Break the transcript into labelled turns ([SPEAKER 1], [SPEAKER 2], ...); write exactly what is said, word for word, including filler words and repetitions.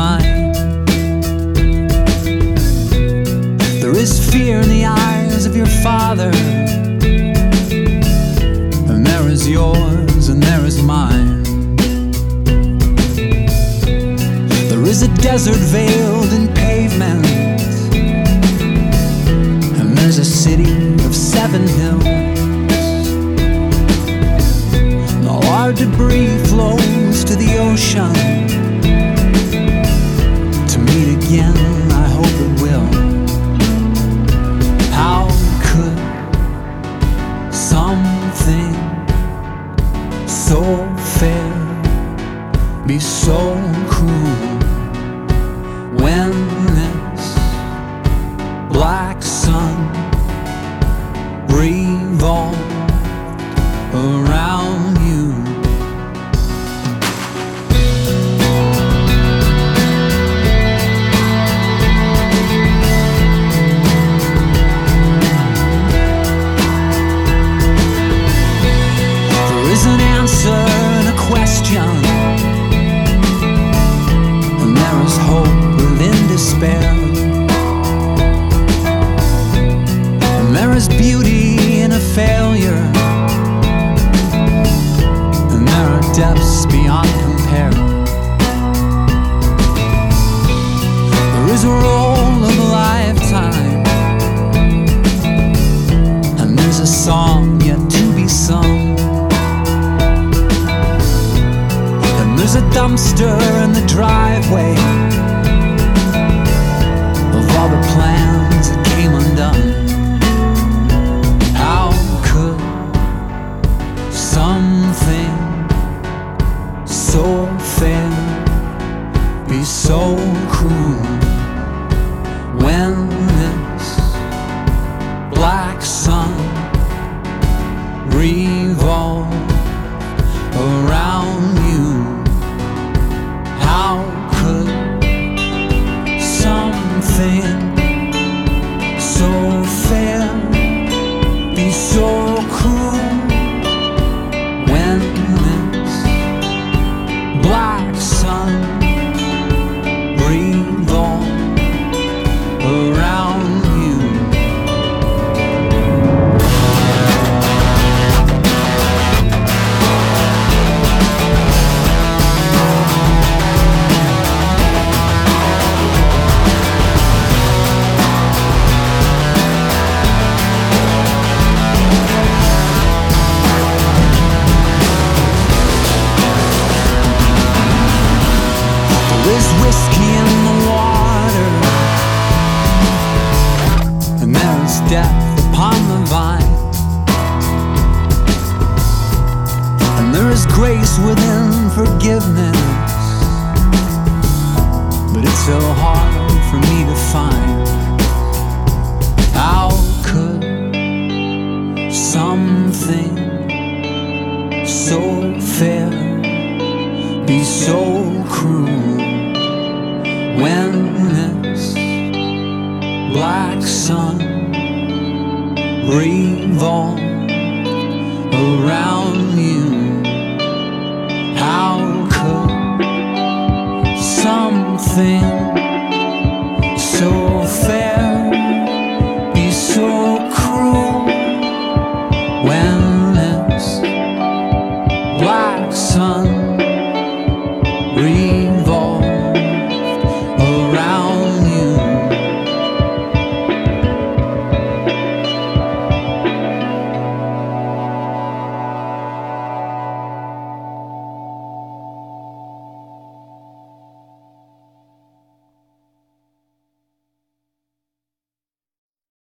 [SPEAKER 1] mine. There is fear in the eyes of your father, and there is yours and there is mine. There is a desert veiled in pavement, and there's a city of seven hills. And all our debris flows to the ocean. To meet again, I hope it will. How could something so fair be so cruel, when this black sun revolved around you? There is an answer and a question, and there is hope within despair, and there is beauty in a failure, and there are depths beyond compare. There is a role of a lifetime, and there's a song yet to be sung, and there's a dumpster in the driveway of all the plans that came undone. How could something so fair be so cruel, when this black sun revolved around you? How could something so fair be so cruel, when this black sun revolved around you? There's whiskey in the water, and there is death upon the vine, and there is grace within forgiveness, but it's so hard for me to find. How could something so fair be so cruel, when this black sun revolved around you? How could something